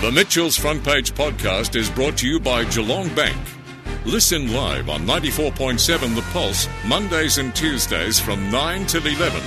The Mitchell's Front Page podcast is brought to you by Geelong Bank. Listen live on 94.7 The Pulse, Mondays and Tuesdays from 9 till 11.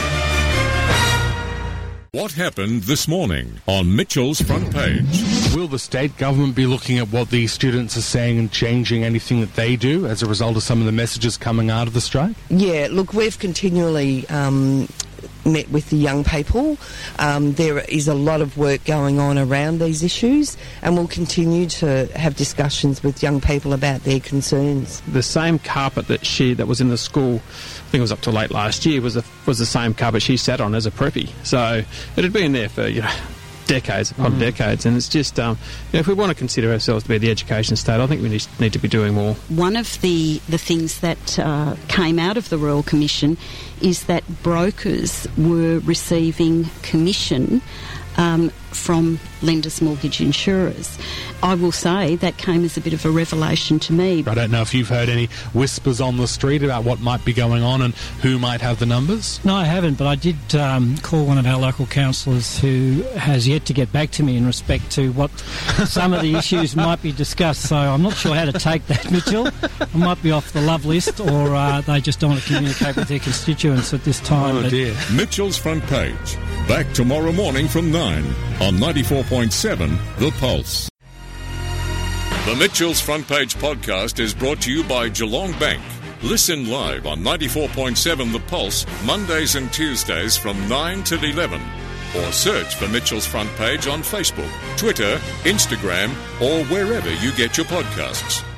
What happened this morning on Mitchell's Front Page? Will the state government be looking at what these students are saying and changing anything that they do as a result of some of the messages coming out of the strike? Yeah, look, we've continually met with the young people. There is a lot of work going on around these issues, and we'll continue to have discussions with young people about their concerns. The same carpet that was in the school, I think it was up to late last year, was the same carpet she sat on as a preppy. So it had been there for decades upon decades, and it's just if we want to consider ourselves to be the education state, I think we need to be doing more. One of the things that came out of the Royal Commission is that brokers were receiving commission from lenders, mortgage insurers. I will say that came as a bit of a revelation to me. I don't know if you've heard any whispers on the street about what might be going on and who might have the numbers? No, I haven't, but I did call one of our local councillors who has yet to get back to me in respect to what some of the issues might be discussed, so I'm not sure how to take that, Mitchell. I might be off the love list, or they just don't want to communicate with their constituents at this time. Oh dear. Mitchell's Front Page. Back tomorrow morning from 9 on 94.7 The Pulse. The Mitchell's Front Page podcast is brought to you by Geelong Bank. Listen live on 94.7 The Pulse, Mondays and Tuesdays from 9 till 11. Or search for Mitchell's Front Page on Facebook, Twitter, Instagram, or wherever you get your podcasts.